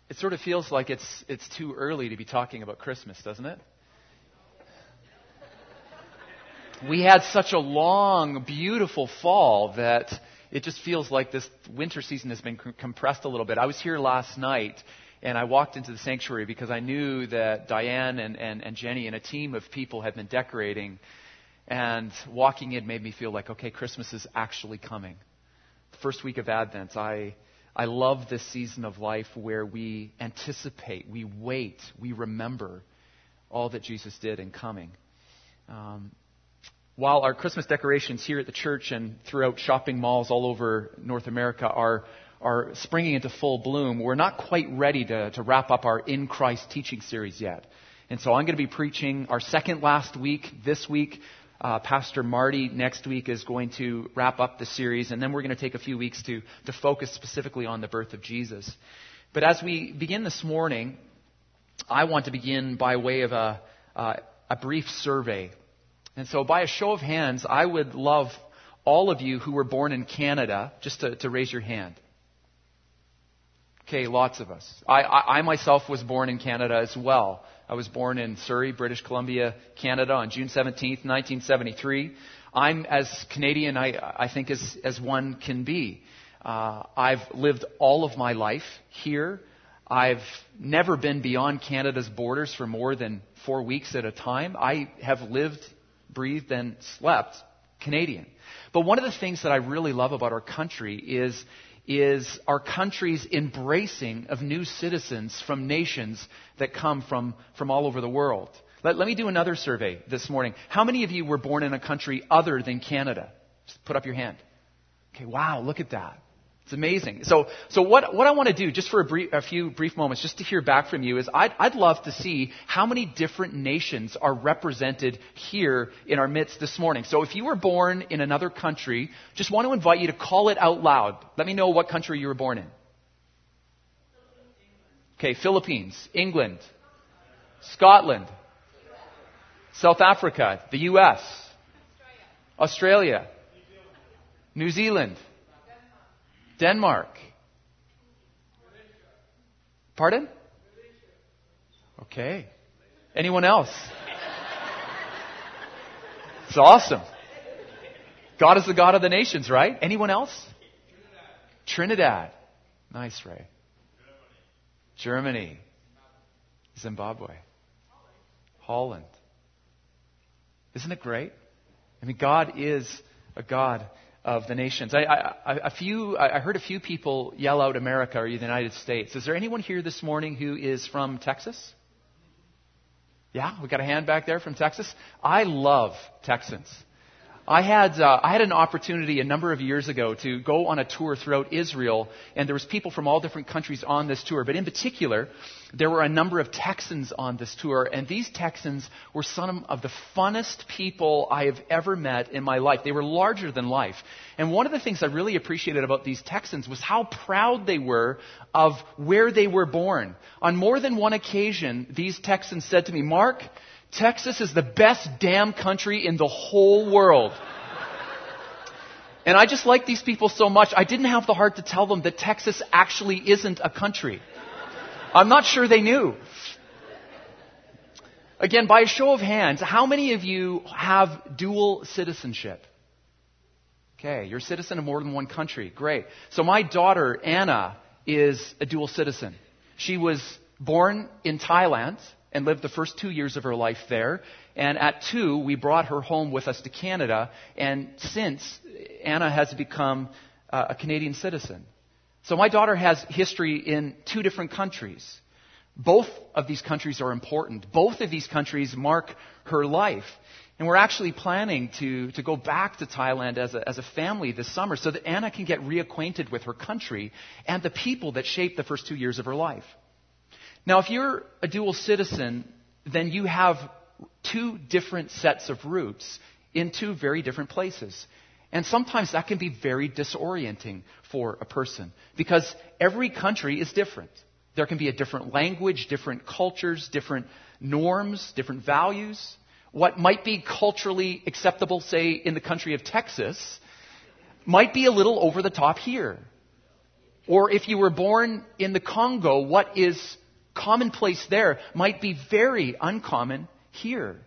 It sort of feels like it's too early to be talking about Christmas, doesn't it? We had such a long, beautiful fall that it just feels like this winter season has been compressed a little bit. I was here last night, and I walked into the sanctuary because I knew that Diane and Jenny and a team of people had been decorating, and walking in made me feel like, okay, Christmas is actually coming. The first week of Advent, I love this season of life where we anticipate, we wait, we remember all that Jesus did in coming. While our Christmas decorations here at the church and throughout shopping malls all over North America are springing into full bloom, we're not quite ready to wrap up our In Christ teaching series yet. And so I'm going to be preaching our second last week this week. Pastor Marty next week is going to wrap up the series, and then we're going to take a few weeks to focus specifically on the birth of Jesus. But as we begin this morning, I want to begin by way of a brief survey. And so by a show of hands, I would love all of you who were born in Canada just to raise your hand. Okay, lots of us. I myself was born in Canada as well. I was born in Surrey, British Columbia, Canada on June 17th, 1973. I'm as Canadian, I think, as one can be. I've lived all of my life here. I've never been beyond Canada's borders for more than 4 weeks at a time. I have lived, breathed, and slept Canadian. But one of the things that I really love about our country is our country's embracing of new citizens from nations that come from all over the world. Let me do another survey this morning. How many of you were born in a country other than Canada? Just put up your hand. Okay, wow, look at that. It's amazing. So what I want to do, just for a few brief moments, just to hear back from you, is I'd love to see how many different nations are represented here in our midst this morning. So if you were born in another country, just want to invite you to call it out loud. Let me know what country you were born in. Okay, Philippines, England, Scotland, South Africa, the U.S., Australia, New Zealand, Denmark. Pardon? Okay. Anyone else? It's awesome. God is the God of the nations, right? Anyone else? Trinidad. Nice, Ray. Germany. Zimbabwe. Holland. Isn't it great? I mean, God is a God of the nations. I heard a few people yell out America or the United States. Is there anyone here this morning who is from Texas? Yeah, we got a hand back there from Texas. I love Texans. I had an opportunity a number of years ago to go on a tour throughout Israel, and there was people from all different countries on this tour. But in particular, there were a number of Texans on this tour, and these Texans were some of the funnest people I have ever met in my life. They were larger than life. And one of the things I really appreciated about these Texans was how proud they were of where they were born. On more than one occasion, these Texans said to me, "Mark, Texas is the best damn country in the whole world." And I just like these people so much, I didn't have the heart to tell them that Texas actually isn't a country. I'm not sure they knew. Again, by a show of hands, how many of you have dual citizenship? Okay, you're a citizen of more than one country. Great. So my daughter, Anna, is a dual citizen. She was born in Thailand and lived the first 2 years of her life there. And at 2, we brought her home with us to Canada. And since, Anna has become a Canadian citizen. So my daughter has history in 2 different countries. Both of these countries are important. Both of these countries mark her life. And we're actually planning to go back to Thailand as a family this summer so that Anna can get reacquainted with her country and the people that shaped the first 2 years of her life. Now, if you're a dual citizen, then you have 2 different sets of roots in 2 very different places. And sometimes that can be very disorienting for a person because every country is different. There can be a different language, different cultures, different norms, different values. What might be culturally acceptable, say, in the country of Texas, might be a little over the top here. Or if you were born in the Congo, what is commonplace there might be very uncommon here.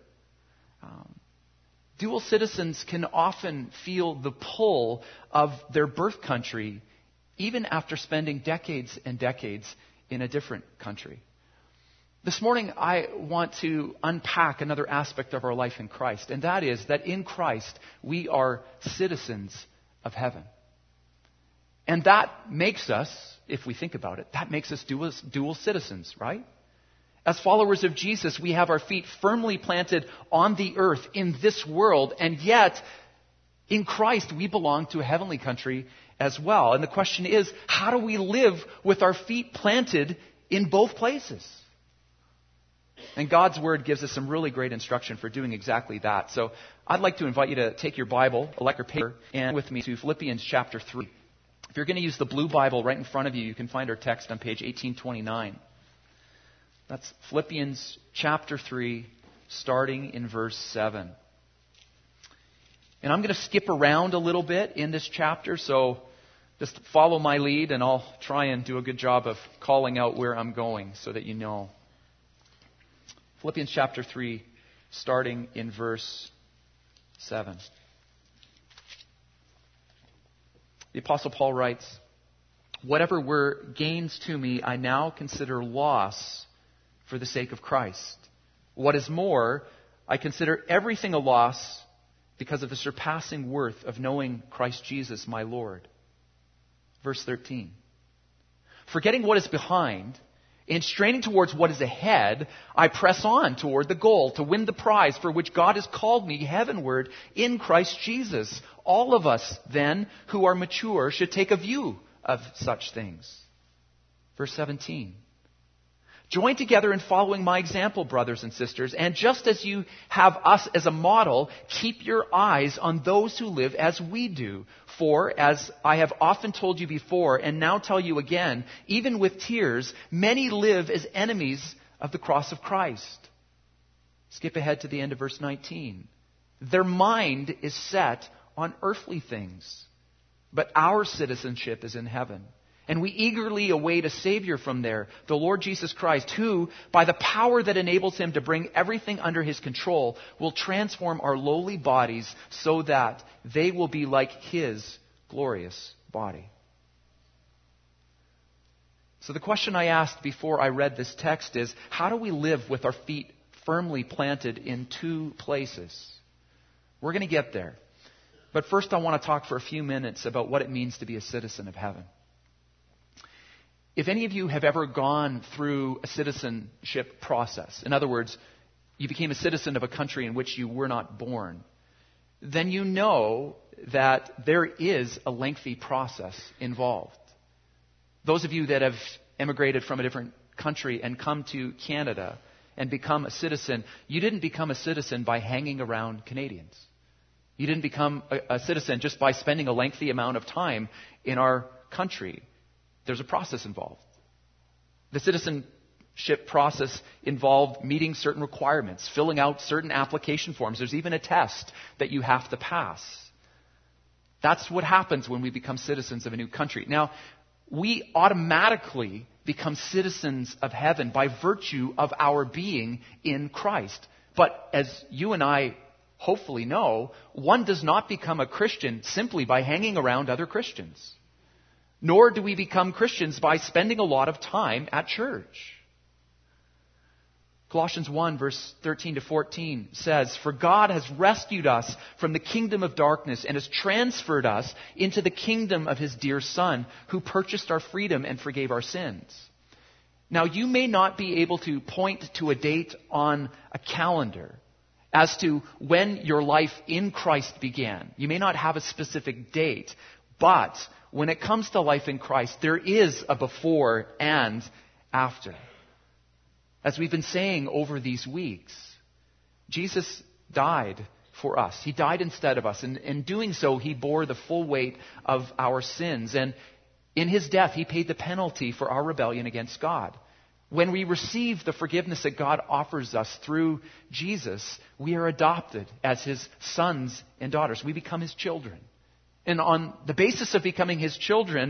Dual citizens can often feel the pull of their birth country even after spending decades and decades in a different country. This morning, I want to unpack another aspect of our life in Christ, and that is that in Christ, we are citizens of heaven. And that makes us, if we think about it, that makes us dual citizens, right? As followers of Jesus, we have our feet firmly planted on the earth in this world, and yet in Christ we belong to a heavenly country as well. And the question is, how do we live with our feet planted in both places? And God's Word gives us some really great instruction for doing exactly that. So I'd like to invite you to take your Bible, electric paper, and with me to Philippians chapter 3. If you're going to use the blue Bible right in front of you, you can find our text on page 1829. That's Philippians chapter 3, starting in verse 7. And I'm going to skip around a little bit in this chapter, so just follow my lead, and I'll try and do a good job of calling out where I'm going so that you know. Philippians chapter 3, starting in verse 7. The Apostle Paul writes, "Whatever were gains to me, I now consider loss for the sake of Christ. What is more, I consider everything a loss because of the surpassing worth of knowing Christ Jesus my Lord." Verse 13. "Forgetting what is behind and straining towards what is ahead, I press on toward the goal to win the prize for which God has called me heavenward in Christ Jesus. All of us, then, who are mature, should take a view of such things." Verse 17. "Join together in following my example, brothers and sisters, and just as you have us as a model, keep your eyes on those who live as we do. For, as I have often told you before, and now tell you again, even with tears, many live as enemies of the cross of Christ." Skip ahead to the end of verse 19. "Their mind is set on earthly things, but our citizenship is in heaven. And we eagerly await a Savior from there, the Lord Jesus Christ, who, by the power that enables him to bring everything under his control, will transform our lowly bodies so that they will be like his glorious body." So the question I asked before I read this text is, how do we live with our feet firmly planted in two places? We're going to get there. But first I want to talk for a few minutes about what it means to be a citizen of heaven. If any of you have ever gone through a citizenship process, in other words, you became a citizen of a country in which you were not born, then you know that there is a lengthy process involved. Those of you that have emigrated from a different country and come to Canada and become a citizen, you didn't become a citizen by hanging around Canadians. You didn't become a citizen just by spending a lengthy amount of time in our country. There's a process involved. The citizenship process involved meeting certain requirements, filling out certain application forms. There's even a test that you have to pass. That's what happens when we become citizens of a new country. Now, we automatically become citizens of heaven by virtue of our being in Christ. But as you and I hopefully know, one does not become a Christian simply by hanging around other Christians. Nor do we become Christians by spending a lot of time at church. Colossians 1 verse 13 to 14 says, "For God has rescued us from the kingdom of darkness and has transferred us into the kingdom of His dear Son, who purchased our freedom and forgave our sins." Now you may not be able to point to a date on a calendar as to when your life in Christ began. You may not have a specific date, but when it comes to life in Christ, there is a before and after. As we've been saying over these weeks, Jesus died for us. He died instead of us. And in doing so, He bore the full weight of our sins. And in His death, He paid the penalty for our rebellion against God. When we receive the forgiveness that God offers us through Jesus, we are adopted as His sons and daughters. We become His children. And on the basis of becoming His children,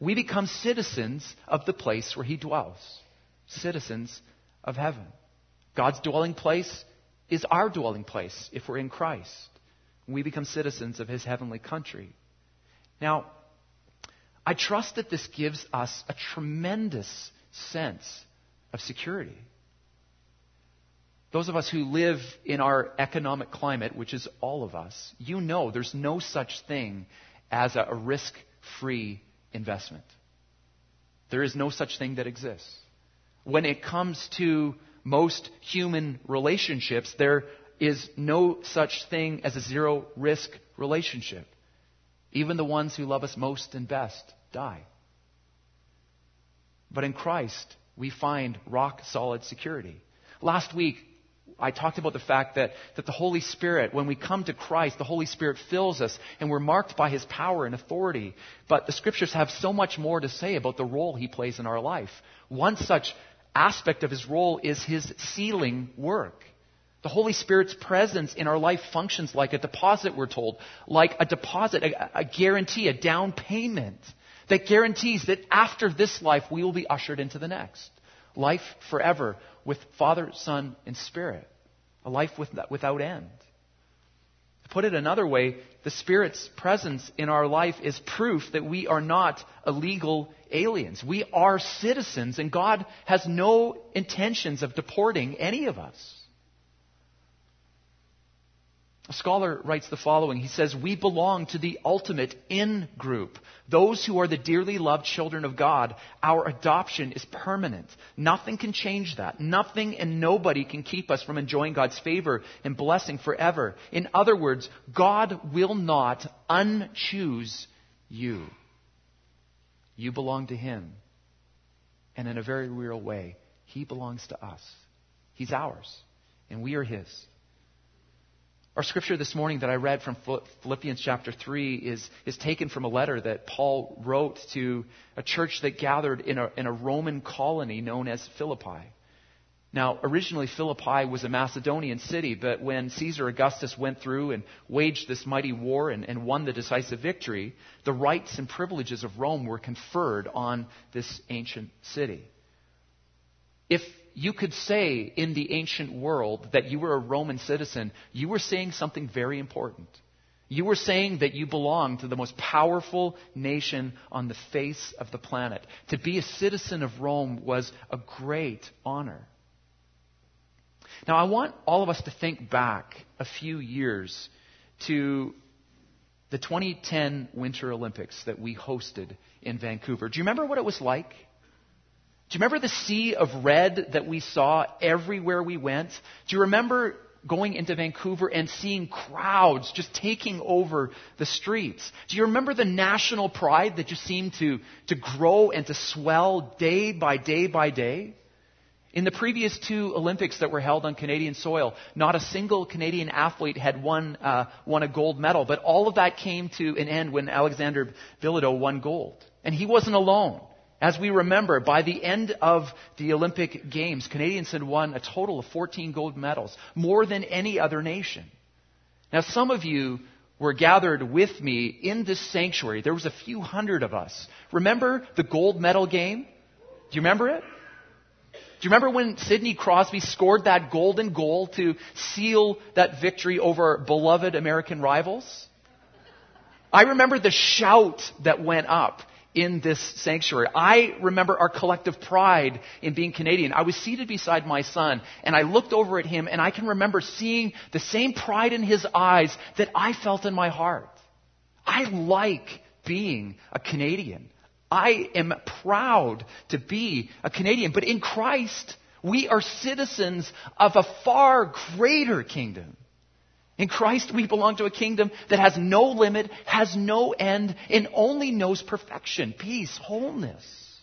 we become citizens of the place where he dwells. Citizens of heaven. God's dwelling place is our dwelling place if we're in Christ. We become citizens of his heavenly country. Now, I trust that this gives us a tremendous sense of security. Those of us who live in our economic climate, which is all of us, you know there's no such thing as a risk-free investment. There is no such thing that exists. When it comes to most human relationships, there is no such thing as a zero-risk relationship. Even the ones who love us most and best die. But in Christ, we find rock-solid security. Last week, I talked about the fact that the Holy Spirit, when we come to Christ, the Holy Spirit fills us and we're marked by his power and authority. But the Scriptures have so much more to say about the role he plays in our life. One such aspect of his role is his sealing work. The Holy Spirit's presence in our life functions like a deposit, we're told. Like a deposit, a guarantee, a down payment that guarantees that after this life we will be ushered into the next. Life forever with Father, Son, and Spirit. A life without end. To put it another way, the Spirit's presence in our life is proof that we are not illegal aliens. We are citizens, and God has no intentions of deporting any of us. A scholar writes the following. He says, we belong to the ultimate in-group. Those who are the dearly loved children of God. Our adoption is permanent. Nothing can change that. Nothing and nobody can keep us from enjoying God's favor and blessing forever. In other words, God will not unchoose you. You belong to him. And in a very real way, he belongs to us. He's ours. And we are his. Our scripture this morning that I read from Philippians chapter 3 is taken from a letter that Paul wrote to a church that gathered in a Roman colony known as Philippi. Now, originally Philippi was a Macedonian city, but when Caesar Augustus went through and waged this mighty war and won the decisive victory, the rights and privileges of Rome were conferred on this ancient city. If you could say in the ancient world that you were a Roman citizen, you were saying something very important. You were saying that you belonged to the most powerful nation on the face of the planet. To be a citizen of Rome was a great honor. Now, I want all of us to think back a few years to the 2010 Winter Olympics that we hosted in Vancouver. Do you remember what it was like? Do you remember the sea of red that we saw everywhere we went? Do you remember going into Vancouver and seeing crowds just taking over the streets? Do you remember the national pride that just seemed to grow and to swell day by day by day? In the previous two Olympics that were held on Canadian soil, not a single Canadian athlete had won a gold medal, but all of that came to an end when Alexander Bilodeau won gold. And he wasn't alone. As we remember, by the end of the Olympic Games, Canadians had won a total of 14 gold medals, more than any other nation. Now, some of you were gathered with me in this sanctuary. There was a few hundred of us. Remember the gold medal game? Do you remember it? Do you remember when Sidney Crosby scored that golden goal to seal that victory over beloved American rivals? I remember the shout that went up in this sanctuary. I remember our collective pride in being Canadian. I was seated beside my son, and I looked over at him, and I can remember seeing the same pride in his eyes that I felt in my heart. I like being a Canadian. I am proud to be a Canadian. But in Christ, we are citizens of a far greater kingdom. In Christ, we belong to a kingdom that has no limit, has no end, and only knows perfection, peace, wholeness.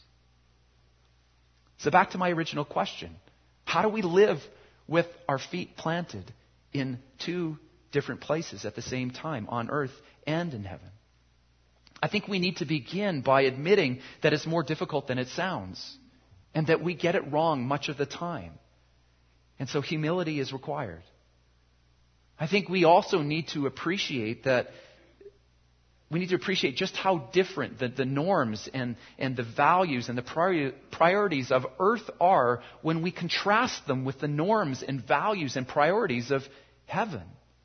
So back to my original question. How do we live with our feet planted in two different places at the same time, on earth and in heaven? I think we need to begin by admitting that it's more difficult than it sounds, and that we get it wrong much of the time. And so humility is required. I think we also need to appreciate that we need to appreciate just how different the norms and the values and the priorities of earth are when we contrast them with the norms and values and priorities of heaven.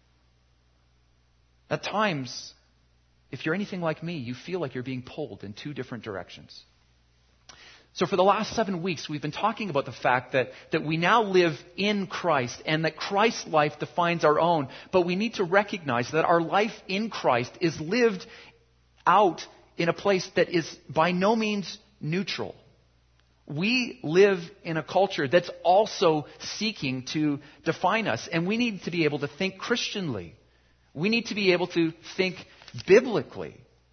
At times, if you're anything like me, you feel like you're being pulled in two different directions. So for the last 7 weeks, we've been talking about the fact that we now live in Christ and that Christ's life defines our own. But we need to recognize that our life in Christ is lived out in a place that is by no means neutral. We live in a culture that's also seeking to define us, and we need to be able to think Christianly. We need to be able to think biblically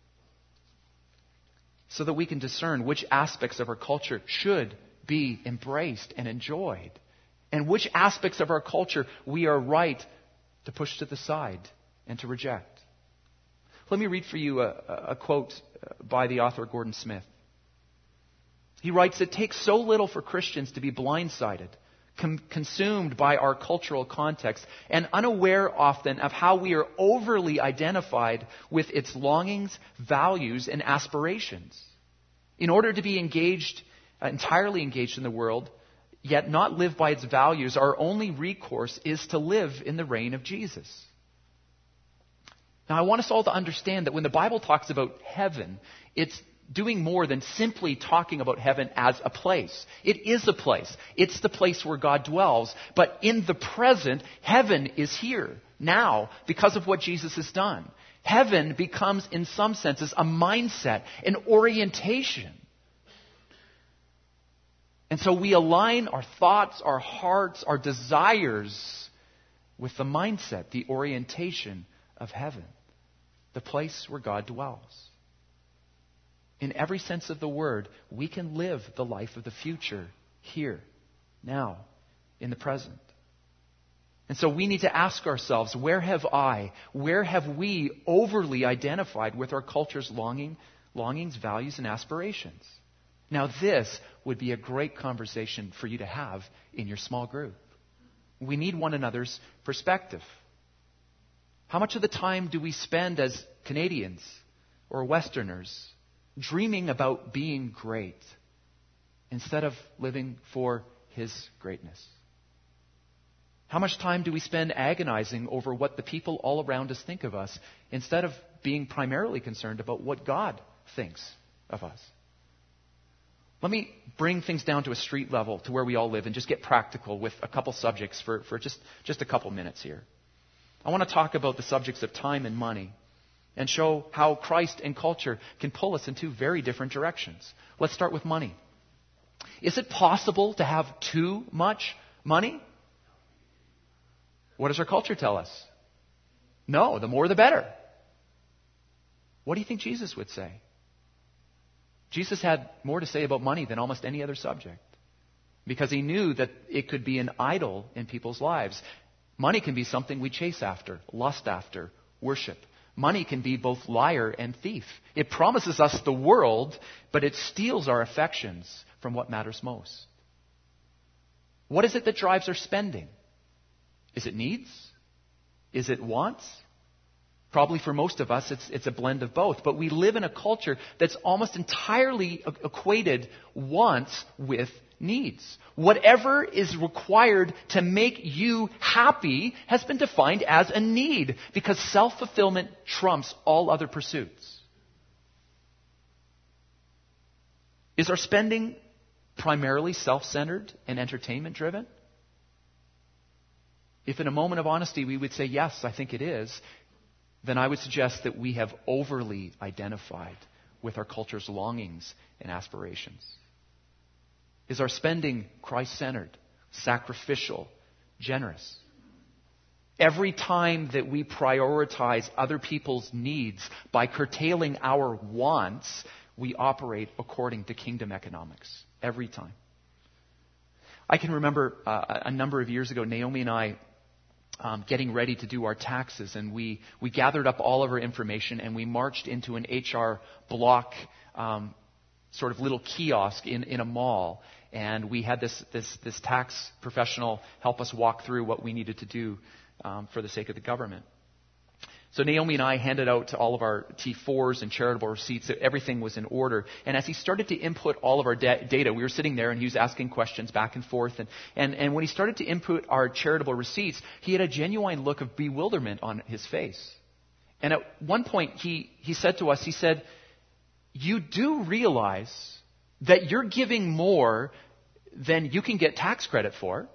so that we can discern which aspects of our culture should be embraced and enjoyed, and which aspects of our culture we are right to push to the side and to reject. Let me read for you a quote by the author Gordon Smith. He writes, "It takes so little for Christians to be blindsided, consumed by our cultural context, and unaware often of how we are overly identified with its longings, values, and aspirations. In order to be entirely engaged in the world, yet not live by its values, our only recourse is to live in the reign of Jesus." Now, I want us all to understand that when the Bible talks about heaven, it's doing more than simply talking about heaven as a place. It is a place. It's the place where God dwells. But in the present, heaven is here now because of what Jesus has done. Heaven becomes, in some senses, a mindset, an orientation. And so we align our thoughts, our hearts, our desires with the mindset, the orientation of heaven, the place where God dwells. In every sense of the word, we can live the life of the future here, now, in the present. And so we need to ask ourselves, where have we overly identified with our culture's longings, values, and aspirations? Now, this would be a great conversation for you to have in your small group. We need one another's perspective. How much of the time do we spend as Canadians or Westerners dreaming about being great instead of living for His greatness? How much time do we spend agonizing over what the people all around us think of us instead of being primarily concerned about what God thinks of us? Let me bring things down to a street level to where we all live and just get practical with a couple subjects for just a couple minutes here. I want to talk about the subjects of time and money and show how Christ and culture can pull us in two very different directions. Let's start with money. Is it possible to have too much money? What does our culture tell us? No, the more the better. What do you think Jesus would say? Jesus had more to say about money than almost any other subject because he knew that it could be an idol in people's lives. Money can be something we chase after, lust after, worship. Money can be both liar and thief. It promises us the world, but it steals our affections from what matters most. What is it that drives our spending? Is it needs? Is it wants? Probably for most of us, it's a blend of both. But we live in a culture that's almost entirely equated wants with needs. Whatever is required to make you happy has been defined as a need because self-fulfillment trumps all other pursuits. Is our spending primarily self-centered and entertainment-driven? If in a moment of honesty we would say, yes, I think it is, then I would suggest that we have overly identified with our culture's longings and aspirations. Is our spending Christ-centered, sacrificial, generous? Every time that we prioritize other people's needs by curtailing our wants, we operate according to kingdom economics. Every time. I can remember a number of years ago, Naomi and I getting ready to do our taxes, and we gathered up all of our information and we marched into an HR block sort of little kiosk in a mall, and we had this tax professional help us walk through what we needed to do for the sake of the government. So Naomi and I handed out to all of our T4s and charitable receipts that everything was in order. And as he started to input all of our data, we were sitting there and he was asking questions back and forth. And when he started to input our charitable receipts, he had a genuine look of bewilderment on his face. And at one point he said to us, he said, "You do realize that you're giving more than you can get tax credit for?"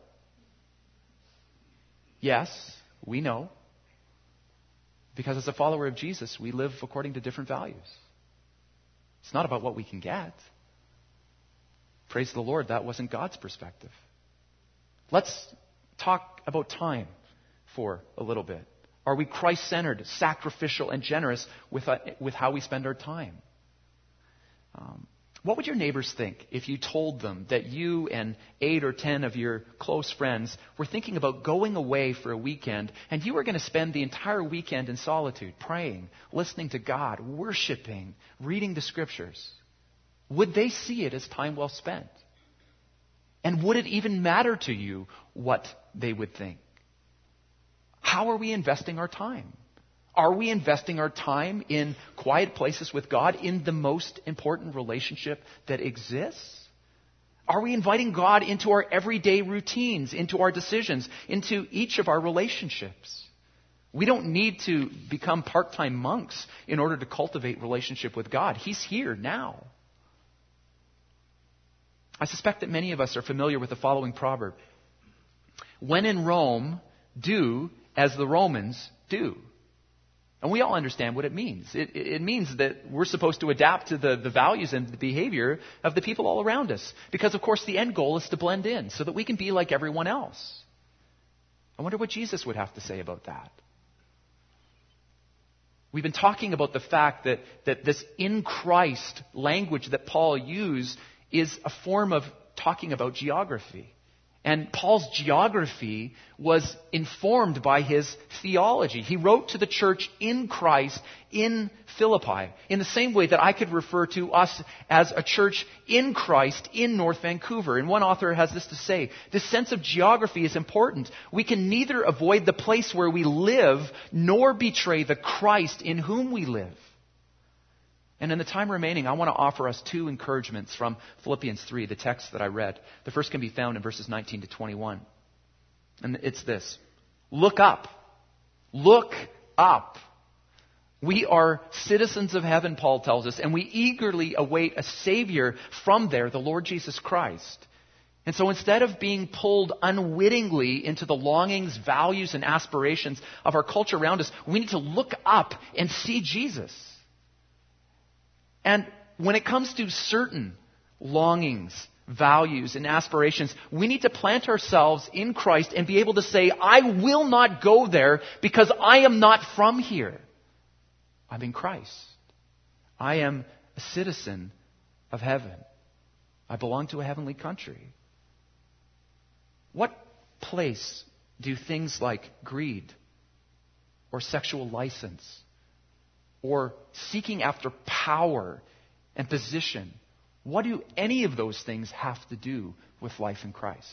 Yes, we know. Because as a follower of Jesus, we live according to different values. It's not about what we can get. Praise the Lord, that wasn't God's perspective. Let's talk about time for a little bit. Are we Christ-centered, sacrificial, and generous with how we spend our time? What would your neighbors think if you told them that you and 8 or 10 of your close friends were thinking about going away for a weekend and you were going to spend the entire weekend in solitude, praying, listening to God, worshiping, reading the Scriptures? Would they see it as time well spent? And would it even matter to you what they would think? How are we investing our time? Are we investing our time in quiet places with God, in the most important relationship that exists? Are we inviting God into our everyday routines, into our decisions, into each of our relationships? We don't need to become part-time monks in order to cultivate relationship with God. He's here now. I suspect that many of us are familiar with the following proverb. When in Rome, do as the Romans do. And we all understand what it means. It means that we're supposed to adapt to the values and the behavior of the people all around us. Because, of course, the end goal is to blend in so that we can be like everyone else. I wonder what Jesus would have to say about that. We've been talking about the fact that this in Christ language that Paul used is a form of talking about geography. And Paul's geography was informed by his theology. He wrote to the church in Christ in Philippi, in the same way that I could refer to us as a church in Christ in North Vancouver. And one author has this to say, this sense of geography is important. We can neither avoid the place where we live, nor betray the Christ in whom we live. And in the time remaining, I want to offer us 2 encouragements from Philippians 3, the text that I read. The first can be found in verses 19 to 21. And it's this. Look up. Look up. We are citizens of heaven, Paul tells us, and we eagerly await a Savior from there, the Lord Jesus Christ. And so instead of being pulled unwittingly into the longings, values, and aspirations of our culture around us, we need to look up and see Jesus. And when it comes to certain longings, values, and aspirations, we need to plant ourselves in Christ and be able to say, I will not go there because I am not from here. I'm in Christ. I am a citizen of heaven. I belong to a heavenly country. What place do things like greed or sexual license or seeking after power and position, what do any of those things have to do with life in Christ?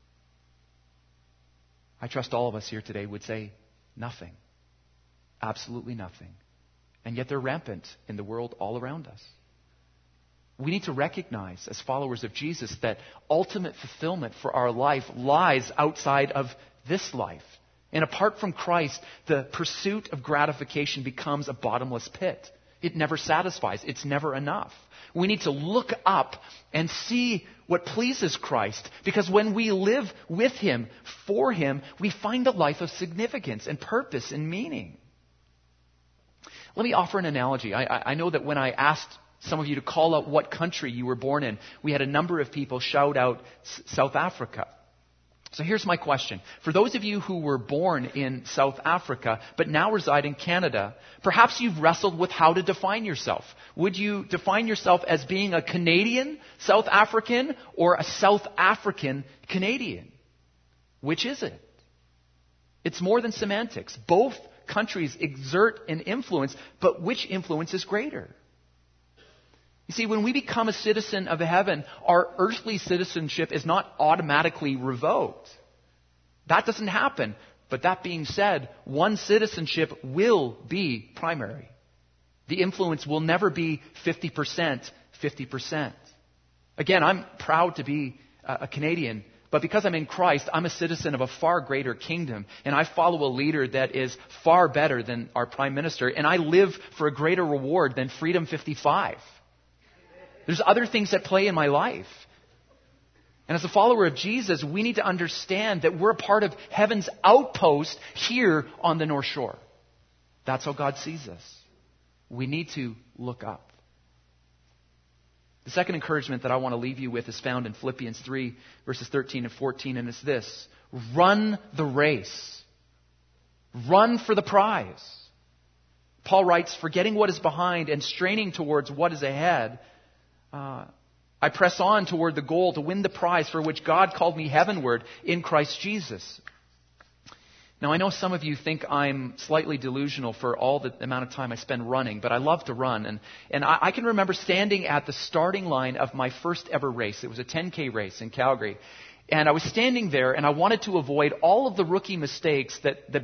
I trust all of us here today would say nothing. Absolutely nothing. And yet they're rampant in the world all around us. We need to recognize as followers of Jesus that ultimate fulfillment for our life lies outside of this life. And apart from Christ, the pursuit of gratification becomes a bottomless pit. It never satisfies. It's never enough. We need to look up and see what pleases Christ. Because when we live with Him, for Him, we find a life of significance and purpose and meaning. Let me offer an analogy. I know that when I asked some of you to call out what country you were born in, we had a number of people shout out South Africa. So here's my question. For those of you who were born in South Africa, but now reside in Canada, perhaps you've wrestled with how to define yourself. Would you define yourself as being a Canadian South African or a South African Canadian? Which is it? It's more than semantics. Both countries exert an influence, but which influence is greater? You see, when we become a citizen of heaven, our earthly citizenship is not automatically revoked. That doesn't happen. But that being said, one citizenship will be primary. The influence will never be 50%, 50%. Again, I'm proud to be a Canadian, but because I'm in Christ, I'm a citizen of a far greater kingdom, and I follow a leader that is far better than our Prime Minister, and I live for a greater reward than Freedom 55. There's other things that play in my life. And as a follower of Jesus, we need to understand that we're a part of heaven's outpost here on the North Shore. That's how God sees us. We need to look up. The second encouragement that I want to leave you with is found in Philippians 3, verses 13 and 14, and it's this: run the race. Run for the prize. Paul writes, forgetting what is behind and straining towards what is ahead, I press on toward the goal to win the prize for which God called me heavenward in Christ Jesus. Now, I know some of you think I'm slightly delusional for all the amount of time I spend running, but I love to run. And I can remember standing at the starting line of my first ever race. It was a 10K race in Calgary. And I was standing there, and I wanted to avoid all of the rookie mistakes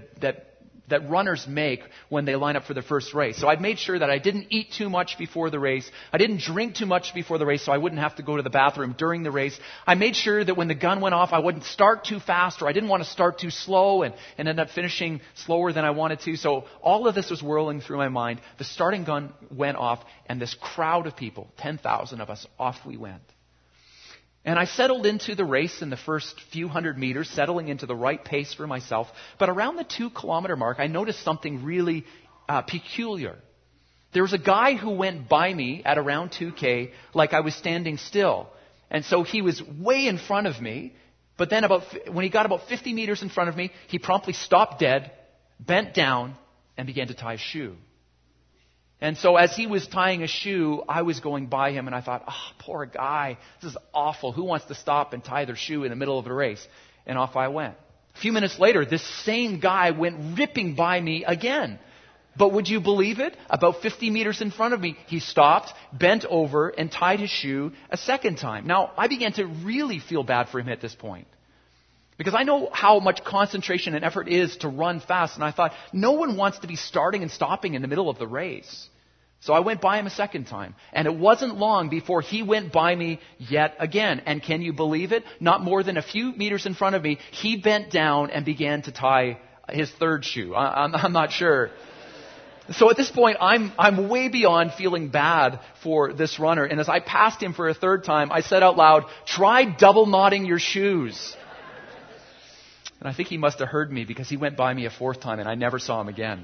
that runners make when they line up for their first race. So I made sure that I didn't eat too much before the race. I didn't drink too much before the race so I wouldn't have to go to the bathroom during the race. I made sure that when the gun went off, I wouldn't start too fast, or I didn't want to start too slow and end up finishing slower than I wanted to. So all of this was whirling through my mind. The starting gun went off, and this crowd of people, 10,000 of us, off we went. And I settled into the race in the first few hundred meters, settling into the right pace for myself. But around the 2-kilometer mark, I noticed something really peculiar. There was a guy who went by me at around 2K like I was standing still. And so he was way in front of me. But then when he got about 50 meters in front of me, he promptly stopped dead, bent down, and began to tie a shoe. And so as he was tying a shoe, I was going by him, and I thought, oh, poor guy. This is awful. Who wants to stop and tie their shoe in the middle of a race? And off I went. A few minutes later, this same guy went ripping by me again. But would you believe it? About 50 meters in front of me, he stopped, bent over, and tied his shoe a second time. Now, I began to really feel bad for him at this point, because I know how much concentration and effort is to run fast. And I thought, no one wants to be starting and stopping in the middle of the race. So I went by him a second time. And it wasn't long before he went by me yet again. And can you believe it? Not more than a few meters in front of me, he bent down and began to tie his third shoe. I'm not sure. So at this point, I'm way beyond feeling bad for this runner. And as I passed him for a third time, I said out loud, try double knotting your shoes. And I think he must have heard me, because he went by me a fourth time and I never saw him again.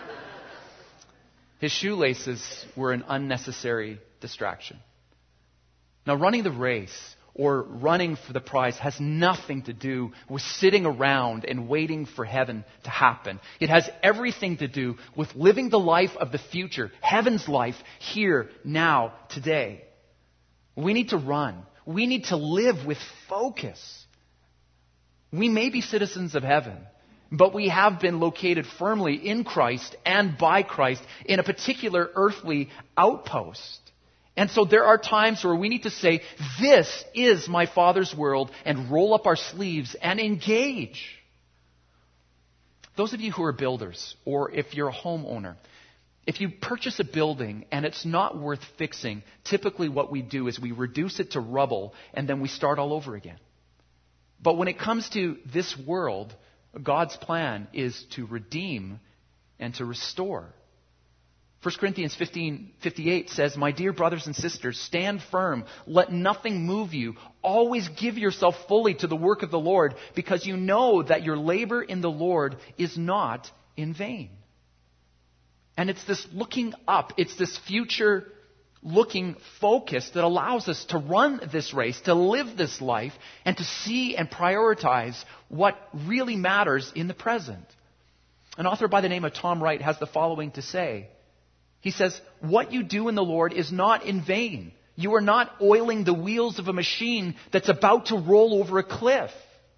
His shoelaces were an unnecessary distraction. Now, running the race or running for the prize has nothing to do with sitting around and waiting for heaven to happen. It has everything to do with living the life of the future, heaven's life, here, now, today. We need to run. We need to live with focus. We may be citizens of heaven, but we have been located firmly in Christ and by Christ in a particular earthly outpost. And so there are times where we need to say, this is my Father's world, and roll up our sleeves and engage. Those of you who are builders, or if you're a homeowner, if you purchase a building and it's not worth fixing, typically what we do is we reduce it to rubble and then we start all over again. But when it comes to this world, God's plan is to redeem and to restore. 1 Corinthians 15:58 says, my dear brothers and sisters, stand firm. Let nothing move you. Always give yourself fully to the work of the Lord, because you know that your labor in the Lord is not in vain. And it's this looking up, it's this future looking focus that allows us to run this race, to live this life, and to see and prioritize what really matters in the present. An author by the name of Tom Wright has the following to say. He says, what you do in the Lord is not in vain. You are not oiling the wheels of a machine that's about to roll over a cliff.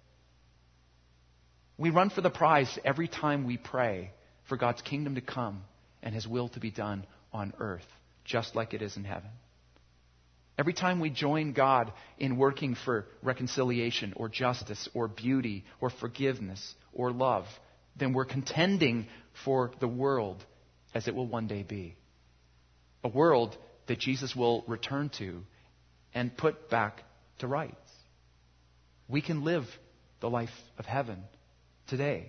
We run for the prize every time we pray for God's kingdom to come and His will to be done on earth, just like it is in heaven. Every time we join God in working for reconciliation or justice or beauty or forgiveness or love, then we're contending for the world as it will one day be. A world that Jesus will return to and put back to rights. We can live the life of heaven today.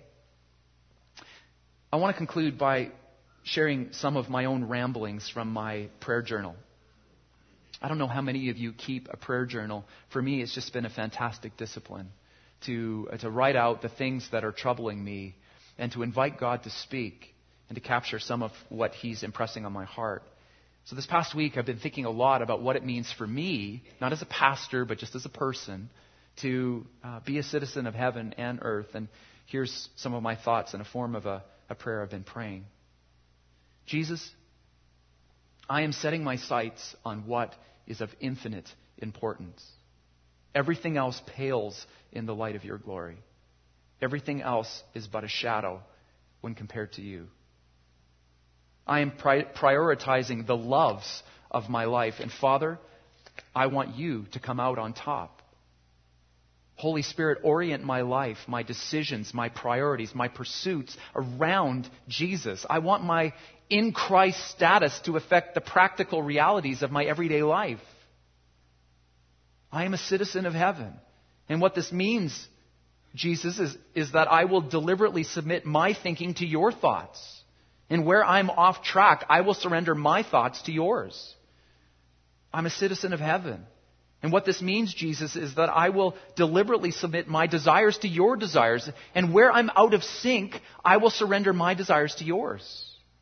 I want to conclude by sharing some of my own ramblings from my prayer journal. I don't know how many of you keep a prayer journal. For me, it's just been a fantastic discipline to write out the things that are troubling me and to invite God to speak and to capture some of what He's impressing on my heart. So this past week, I've been thinking a lot about what it means for me, not as a pastor, but just as a person, to be a citizen of heaven and earth. And here's some of my thoughts in a form of a prayer I've been praying. Jesus, I am setting my sights on what is of infinite importance. Everything else pales in the light of your glory. Everything else is but a shadow when compared to you. I am prioritizing the loves of my life. And Father, I want you to come out on top. Holy Spirit, orient my life, my decisions, my priorities, my pursuits around Jesus. I want my in Christ status to affect the practical realities of my everyday life. I am a citizen of heaven. And what this means, Jesus, is that I will deliberately submit my thinking to your thoughts. And where I'm off track, I will surrender my thoughts to yours. I'm a citizen of heaven. And what this means, Jesus, is that I will deliberately submit my desires to your desires. And where I'm out of sync, I will surrender my desires to yours.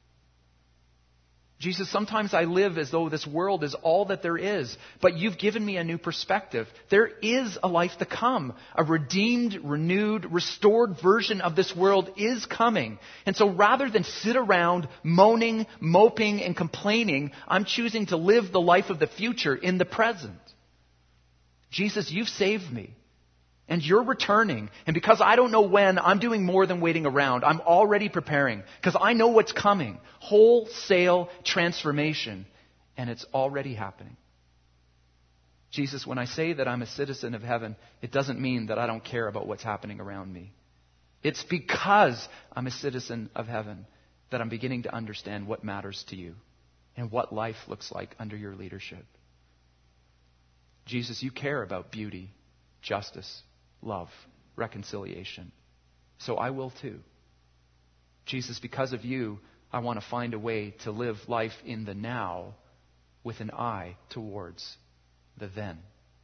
Jesus, sometimes I live as though this world is all that there is, but you've given me a new perspective. There is a life to come. A redeemed, renewed, restored version of this world is coming. And so rather than sit around moaning, moping, and complaining, I'm choosing to live the life of the future in the present. Jesus, you've saved me. And you're returning. And because I don't know when, I'm doing more than waiting around. I'm already preparing. Because I know what's coming. Wholesale transformation. And it's already happening. Jesus, when I say that I'm a citizen of heaven, it doesn't mean that I don't care about what's happening around me. It's because I'm a citizen of heaven that I'm beginning to understand what matters to you and what life looks like under your leadership. Jesus, you care about beauty, justice, love, reconciliation. So I will too. Jesus, because of you, I want to find a way to live life in the now with an eye towards the then.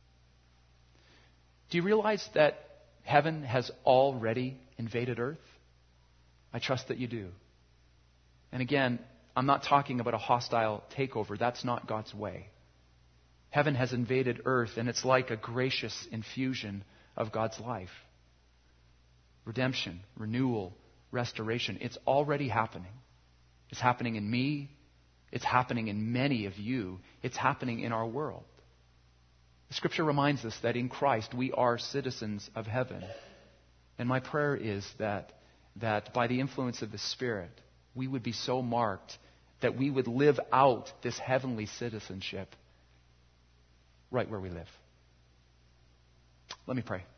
Do you realize that heaven has already invaded earth? I trust that you do. And again, I'm not talking about a hostile takeover. That's not God's way. Heaven has invaded earth, and it's like a gracious infusion of God's life. Redemption, renewal, restoration. It's already happening. It's happening in me. It's happening in many of you. It's happening in our world. The Scripture reminds us that in Christ we are citizens of heaven. And my prayer is that by the influence of the Spirit, we would be so marked that we would live out this heavenly citizenship right where we live. Let me pray.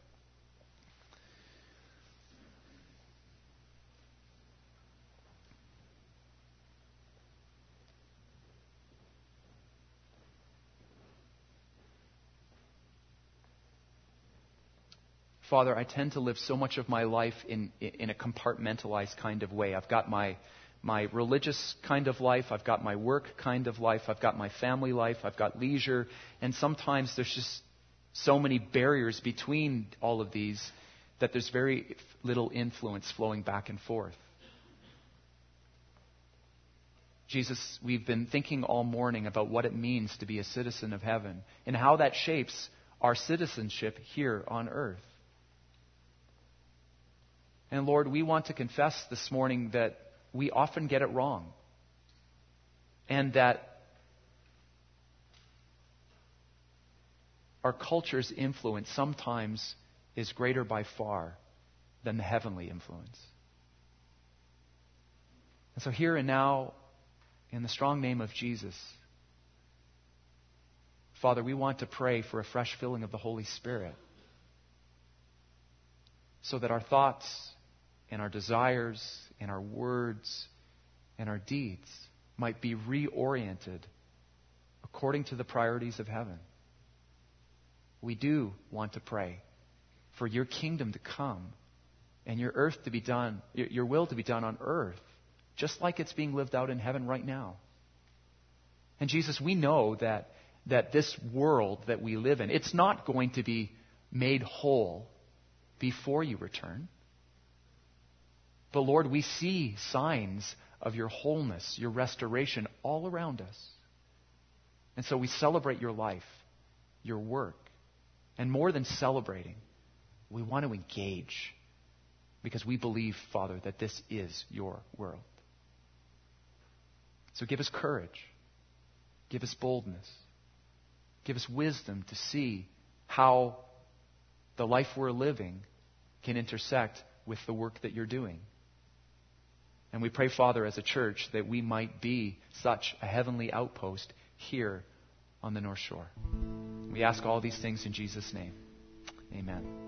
Father, I tend to live so much of my life in a compartmentalized kind of way. I've got my religious kind of life. I've got my work kind of life. I've got my family life. I've got leisure. And sometimes there's just so many barriers between all of these that there's very little influence flowing back and forth. Jesus, we've been thinking all morning about what it means to be a citizen of heaven and how that shapes our citizenship here on earth. And Lord, we want to confess this morning that we often get it wrong. And that our culture's influence sometimes is greater by far than the heavenly influence. And so here and now, in the strong name of Jesus, Father, we want to pray for a fresh filling of the Holy Spirit so that our thoughts and our desires and our words and our deeds might be reoriented according to the priorities of heaven. We do want to pray for your kingdom to come and your earth to be done, your will to be done on earth, just like it's being lived out in heaven right now. And Jesus, we know that this world that we live in, it's not going to be made whole before you return. But Lord, we see signs of your wholeness, your restoration all around us. And so we celebrate your life, your work. And more than celebrating, we want to engage because we believe, Father, that this is your world. So give us courage. Give us boldness. Give us wisdom to see how the life we're living can intersect with the work that you're doing. And we pray, Father, as a church, that we might be such a heavenly outpost here on the North Shore. We ask all these things in Jesus' name. Amen.